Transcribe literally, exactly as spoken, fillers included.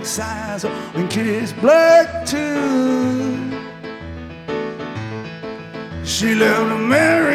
fox eyes and kiss black too. She loved to marry